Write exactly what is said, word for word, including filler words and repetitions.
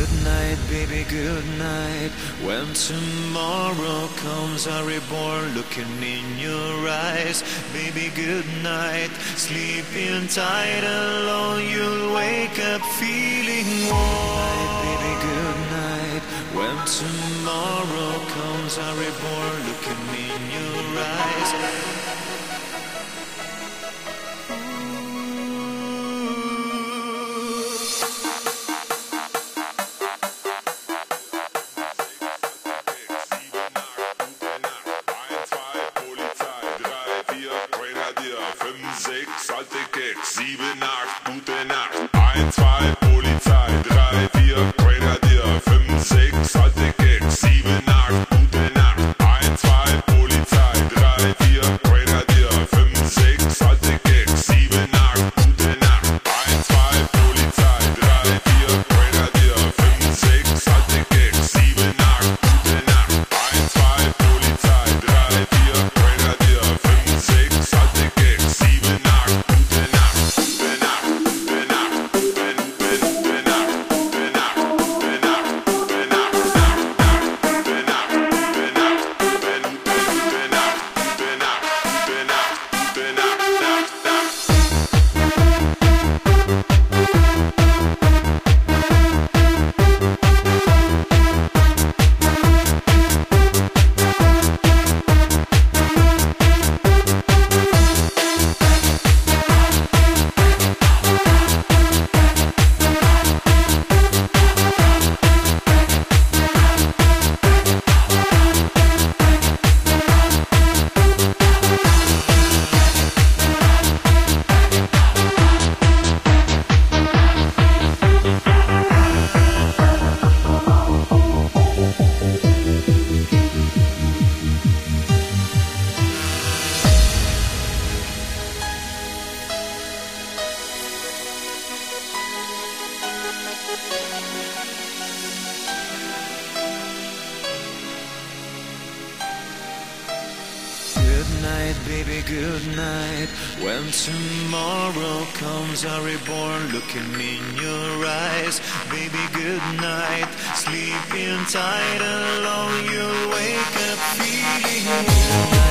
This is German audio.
Good night, baby, good night. When tomorrow comes, I reborn, looking in your eyes. Baby, good night. Sleeping tight alone, you'll wake up feeling warm. Good night, baby, good night. When tomorrow comes, I reborn, looking in your eyes. Sechs alte Keks, sieben, acht, gute Nacht. Eins, zwei, Polizei, drei, vier, Grenadier. Fünf, sechs alte Keks, sieben, acht, gute Nacht. Eins, zwei, Polizei, drei, vier, Grenadier. Fünf, sechs alte Keks, sieben, acht, gute Nacht. Eins, zwei, Polizei, drei, vier, Grenadier. Fünf, sechs alte Keks, sieben, acht, gute Nacht. Eins, zwei, Polizei, drei, vier, Grenadier. Fünf, sechs alte Keks, sieben, acht. Good night, baby, good night. When tomorrow comes, I reborn, looking in your eyes. Baby, good night. Sleeping tight alone, you'll wake up feeling warm.